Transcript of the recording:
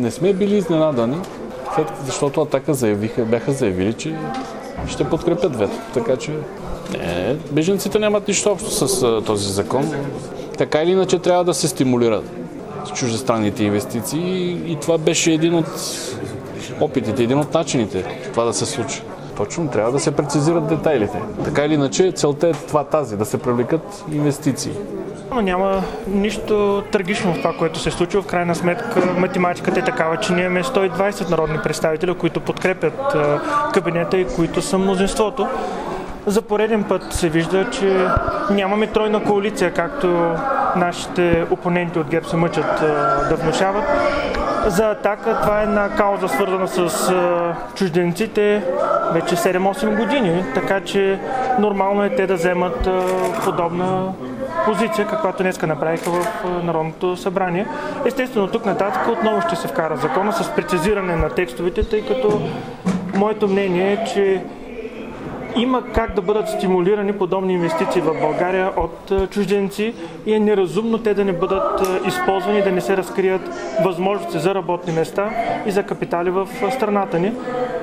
Не сме били изненадани, защото Атака бяха заявили, че ще подкрепят вето. Така че бежанците нямат нищо общо с този закон. Така или иначе трябва да се стимулират с чуждестранните инвестиции и това беше един от опитите, един от начините това да се случи. Точно, трябва да се прецизират детайлите. Така или иначе, целта е тази, да се привлекат инвестиции. Няма нищо трагично в това, което се случва. В крайна сметка математиката е такава, че ние имаме 120 народни представители, които подкрепят кабинета и които са мнозинството. За пореден път се вижда, че нямаме тройна коалиция, както нашите опоненти от ГЕРБ се мъчат да внушават. За Атака това е една кауза, свързана с чужденците вече 7-8 години, така че нормално е те да вземат подобна позиция, каквато днеска направиха в Народното събрание. Естествено, тук нататък отново ще се вкара закона с прецизиране на текстовете, тъй като моето мнение е, че има как да бъдат стимулирани подобни инвестиции в България от чужденци и е неразумно те да не бъдат използвани, да не се разкрият възможности за работни места и за капитали в страната ни.